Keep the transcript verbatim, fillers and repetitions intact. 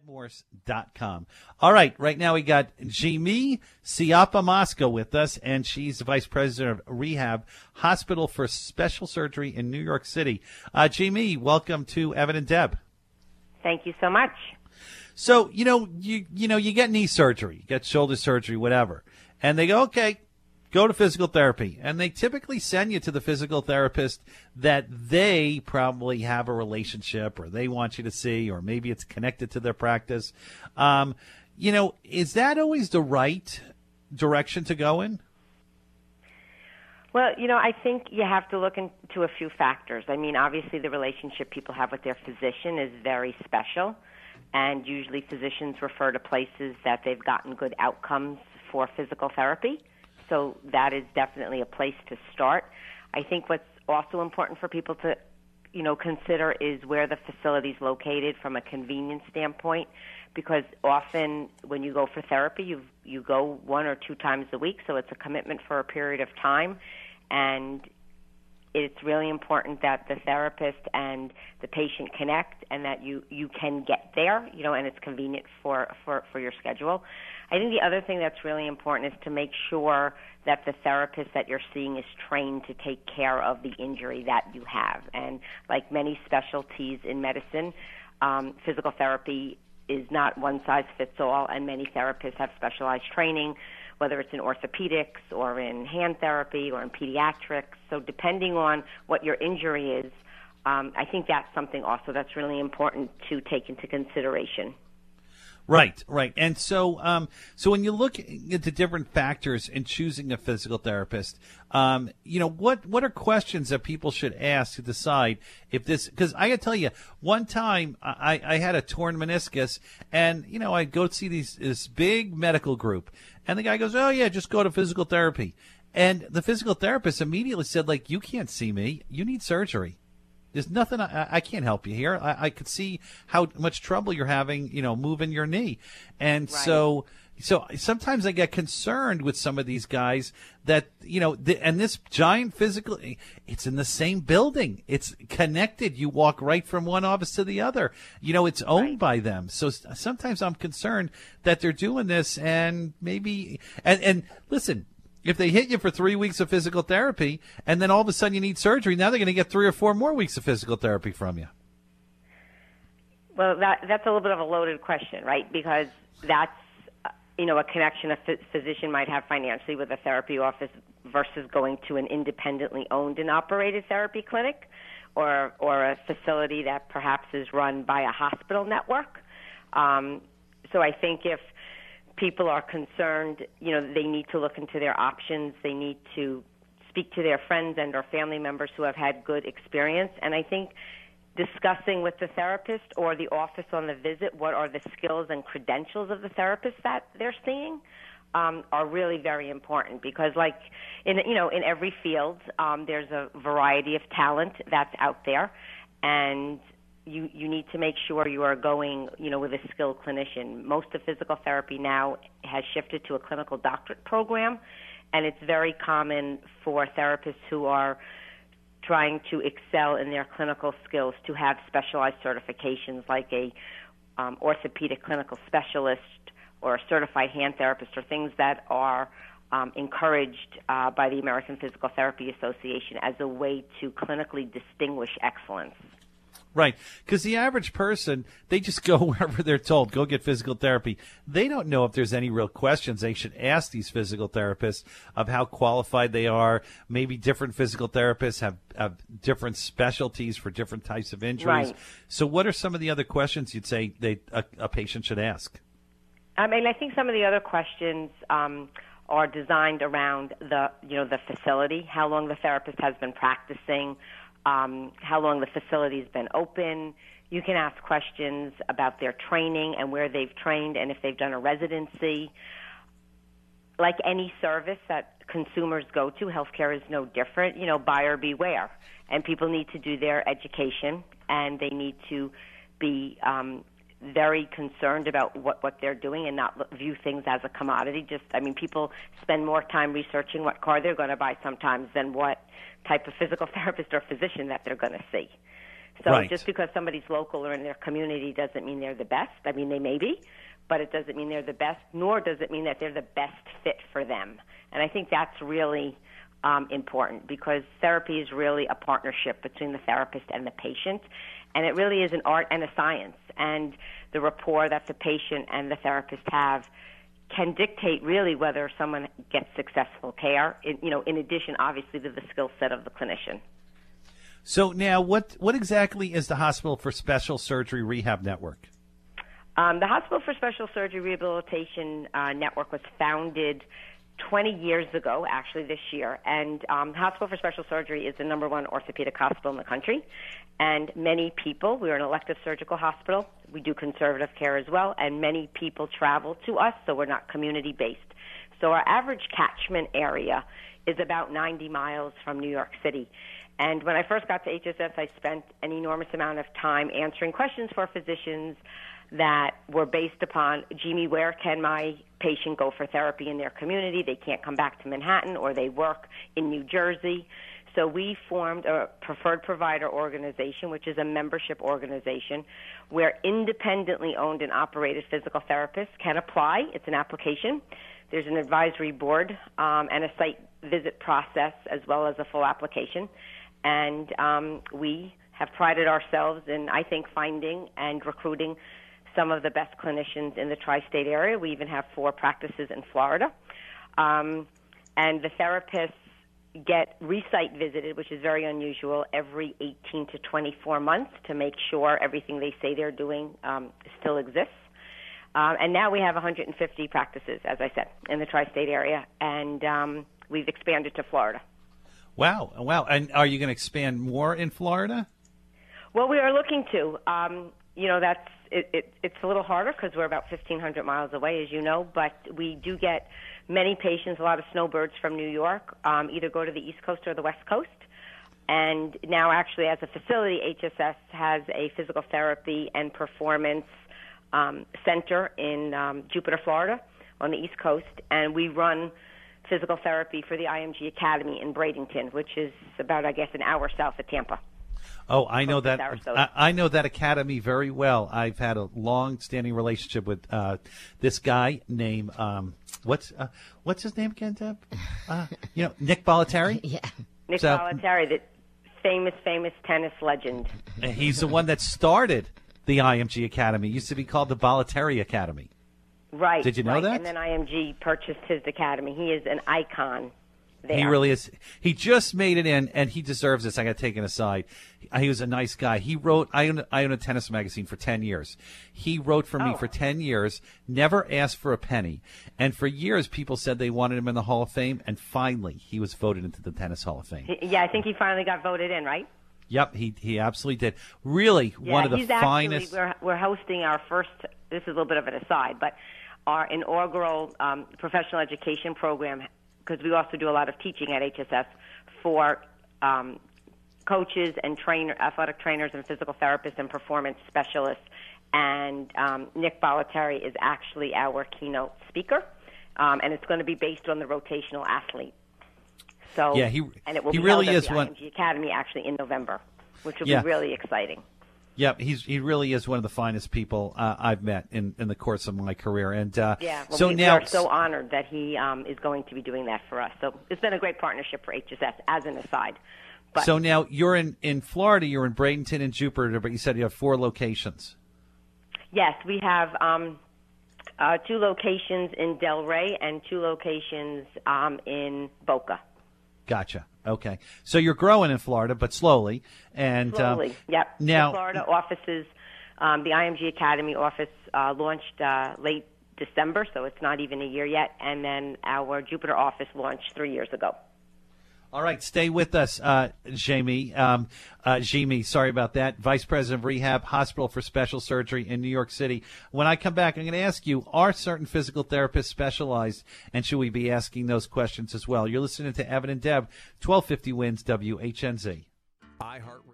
morse dot com. All right, right now we got Jamie Siapa Mosco with us, and she's the Vice President of Rehab Hospital for Special Surgery in New York City. Uh, Jamie, welcome to Evan and Deb. Thank you so much. So, you know, you you know, you get knee surgery, you get shoulder surgery, whatever, and they go, okay, go to physical therapy. And they typically send you to the physical therapist that they probably have a relationship or they want you to see, or maybe it's connected to their practice. Um, you know, is that always the right direction to go in? Well, you know, I think you have to look into a few factors. I mean, obviously the relationship people have with their physician is very special, and usually physicians refer to places that they've gotten good outcomes for physical therapy. So that is definitely a place to start. I think what's also important for people to, you know, consider is where the facility is located from a convenience standpoint, because often when you go for therapy, you you go one or two times a week, so it's a commitment for a period of time, and it's really important that the therapist and the patient connect and that you, you can get there, you know, and it's convenient for, for, for your schedule. I think the other thing that's really important is to make sure that the therapist that you're seeing is trained to take care of the injury that you have. And like many specialties in medicine, um, physical therapy is not one size fits all, and many therapists have specialized training, whether it's in orthopedics or in hand therapy or in pediatrics. So depending on what your injury is, um, I think that's something also that's really important to take into consideration. Right, right. And so um, so when you look into different factors in choosing a physical therapist, um, you know, what, what are questions that people should ask to decide if this, because I got to tell you, one time I, I had a torn meniscus, and, you know, I go see these this big medical group, and the guy goes, oh, yeah, just go to physical therapy. And the physical therapist immediately said, like, you can't see me. You need surgery. There's nothing, I, I can't help you here. I, I could see how much trouble you're having, you know, moving your knee. And right. so, so sometimes I get concerned with some of these guys that, you know, the, and this giant physical, it's in the same building. It's connected. You walk right from one office to the other. You know, it's owned right. by them. So sometimes I'm concerned that they're doing this, and maybe, and, and listen, if they hit you for three weeks of physical therapy and then all of a sudden you need surgery, now they're going to get three or four more weeks of physical therapy from you. Well, that, that's a little bit of a loaded question, right? Because that's, you know, a connection a f- physician might have financially with a therapy office versus going to an independently owned and operated therapy clinic or, or a facility that perhaps is run by a hospital network. Um, so I think if people are concerned, you know, they need to look into their options. They need to speak to their friends and or family members who have had good experience. And I think discussing with the therapist or the office on the visit what are the skills and credentials of the therapist that they're seeing um, are really very important, because like in, you know, in every field, um, there's a variety of talent that's out there, and You, you need to make sure you are going, you know, with a skilled clinician. Most of physical therapy now has shifted to a clinical doctorate program, and it's very common for therapists who are trying to excel in their clinical skills to have specialized certifications like a um, orthopedic clinical specialist or a certified hand therapist, or things that are um, encouraged uh, by the American Physical Therapy Association as a way to clinically distinguish excellence. Right, because the average person, they just go wherever they're told, go get physical therapy. They don't know if there's any real questions they should ask these physical therapists of how qualified they are. Maybe different physical therapists have, have different specialties for different types of injuries. Right. So what are some of the other questions you'd say they a, a patient should ask? I mean, I think some of the other questions um, are designed around the, you know, the facility, how long the therapist has been practicing, Um, how long the facility's been open. You can ask questions about their training and where they've trained and if they've done a residency. Like any service that consumers go to, healthcare is no different. You know, buyer beware. And people need to do their education, and they need to be um, very concerned about what, what they're doing and not look, view things as a commodity. Just, I mean, people spend more time researching what car they're going to buy sometimes than what type of physical therapist or physician that they're going to see. So right. just because somebody's local or in their community doesn't mean they're the best. I mean, they may be, but it doesn't mean they're the best, nor does it mean that they're the best fit for them. And I think that's really um, important, because therapy is really a partnership between the therapist and the patient, and it really is an art and a science. And the rapport that the patient and the therapist have can dictate really whether someone gets successful care, in, you know, in addition, obviously, to the skill set of the clinician. So now what, what exactly is the Hospital for Special Surgery Rehab Network? Um, the Hospital for Special Surgery Rehabilitation uh, Network was founded twenty years ago, actually this year, and um, Hospital for Special Surgery is the number one orthopedic hospital in the country, and many people, we're an elective surgical hospital, we do conservative care as well, and many people travel to us, so we're not community-based. So our average catchment area is about ninety miles from New York City. And when I first got to H S S, I spent an enormous amount of time answering questions for physicians that were based upon, Jimmy, where can my patient go for therapy in their community? They can't come back to Manhattan, or they work in New Jersey. So we formed a preferred provider organization, which is a membership organization where independently owned and operated physical therapists can apply. It's an application. There's an advisory board um, and a site visit process, as well as a full application. And um, we have prided ourselves in, I think, finding and recruiting some of the best clinicians in the tri-state area. We even have four practices in Florida. Um, and the therapists get re-site visited, which is very unusual, every eighteen to twenty-four months to make sure everything they say they're doing um, still exists. Um, and now we have one hundred fifty practices, as I said, in the tri-state area, and um, we've expanded to Florida. Wow, wow. And are you going to expand more in Florida? Well, we are looking to. Um, you know, that's it, it, it's a little harder because we're about fifteen hundred miles away, as you know, but we do get many patients, a lot of snowbirds from New York, um, either go to the East Coast or the West Coast. And now, actually, as a facility, H S S has a physical therapy and performance um, center in um, Jupiter, Florida, on the East Coast, and we run physical therapy for the I M G Academy in Bradenton, which is about, I guess, an hour south of Tampa. Oh, I know that. I, I know that academy very well. I've had a long-standing relationship with uh, this guy named um, what's uh, what's his name again, Deb? Uh, you know, Nick Bollettieri. Yeah, Nick so, Bollettieri, the famous, famous tennis legend. He's the one that started the I M G Academy. It used to be called the Bollettieri Academy. Right. Did you know right. that? And then I M G purchased his academy. He is an icon there. He really is. He just made it in, and he deserves this. I got taken aside. He was a nice guy. He wrote, I own, I own a tennis magazine for ten years. He wrote for me oh. for ten years, never asked for a penny. And for years, people said they wanted him in the Hall of Fame, and finally, he was voted into the Tennis Hall of Fame. Yeah, I think he finally got voted in, right? Yep, he he absolutely did. Really, yeah, one of the he's finest. Actually, we're, we're hosting our first, this is a little bit of an aside, but our inaugural um, professional education program, because we also do a lot of teaching at H S S for um, coaches and trainer, athletic trainers and physical therapists and performance specialists. And um, Nick Bollettieri is actually our keynote speaker, um, and it's going to be based on the rotational athlete. So, yeah, he, and it will he be really held is at the one. I M G Academy actually in November, which will Yeah. be really exciting. Yep, he's he really is one of the finest people uh, I've met in, in the course of my career. And uh, Yeah, well, so we, now, we are so honored that he um, is going to be doing that for us. So it's been a great partnership for H S S, as an aside. But so now you're in, in Florida, you're in Bradenton and Jupiter, but you said you have four locations. yes, we have um, uh, two locations in Delray and two locations um, in Boca. Gotcha. Okay. So you're growing in Florida, but slowly. And Slowly, um, yep. Now, the Florida offices, um, the I M G Academy office uh, launched uh, late December, so it's not even a year yet. And then our Jupiter office launched three years ago. all right, stay with us, uh, Jamie. Um, uh, Jamie, sorry about that. Vice President of Rehab, Hospital for Special Surgery in New York City. When I come back, I'm going to ask you, are certain physical therapists specialized, and should we be asking those questions as well? You're listening to Evan and Deb, twelve fifty Wins, W H N Z. iHeart